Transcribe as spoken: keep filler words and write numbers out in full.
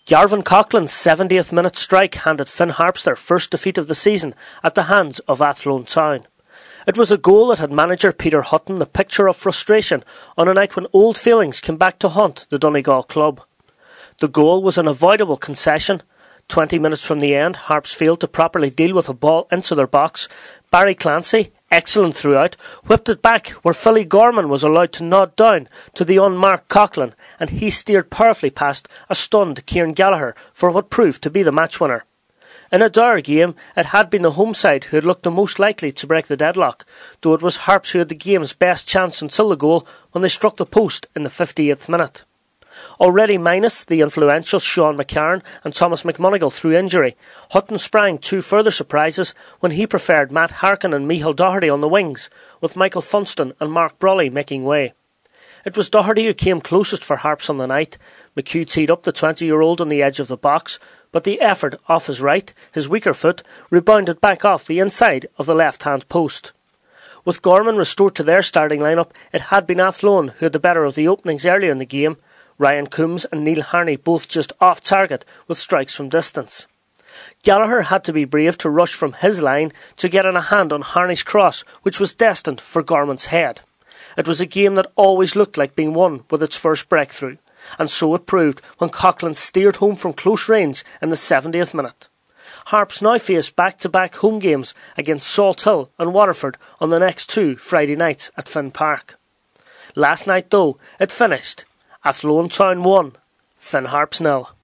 Garvan Coughlin's seventieth minute strike handed Finn Harps their first defeat of the season at the hands of Athlone Town. It was a goal that had manager Peter Hutton the picture of frustration on a night when old feelings came back to haunt the Donegal club. The goal was an avoidable concession. Twenty minutes from the end, Harps failed to properly deal with a ball into their box. Barry Clancy, excellent throughout, whipped it back where Philly Gorman was allowed to nod down to the unmarked Coughlin, and he steered powerfully past a stunned Kieran Gallagher for what proved to be the match winner. In a dire game, it had been the home side who had looked the most likely to break the deadlock, though it was Harps who had the game's best chance until the goal when they struck the post in the fifty-eighth minute. Already minus the influential Sean McCarron and Thomas McMonigal through injury, Hutton sprang two further surprises when he preferred Matt Harkin and Michael Doherty on the wings, with Michael Funston and Mark Brawley making way. It was Doherty who came closest for Harps on the night. McHugh teed up the twenty-year-old on the edge of the box, but the effort off his right, his weaker foot, rebounded back off the inside of the left-hand post. With Gorman restored to their starting lineup, it had been Athlone who had the better of the openings earlier in the game. Ryan Coombs and Neil Harney both just off target with strikes from distance. Gallagher had to be brave to rush from his line to get in a hand on Harney's cross, which was destined for Gorman's head. It was a game that always looked like being won with its first breakthrough, and so it proved when Coughlin steered home from close range in the seventieth minute. Harps now face back-to-back home games against Salt Hill and Waterford on the next two Friday nights at Finn Park. Last night, though, it finished Athlone Town one, Finn Harps nil.